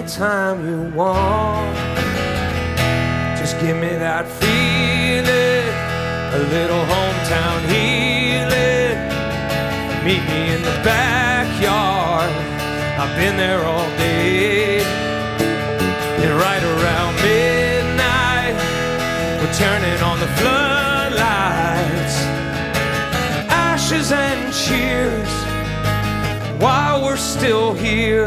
anytime you want. Just give me that feeling, a little hometown healing. Meet me in the backyard, I've been there all day. And right around midnight, we're turning on the floodlights. Ashes and cheers while we're still here.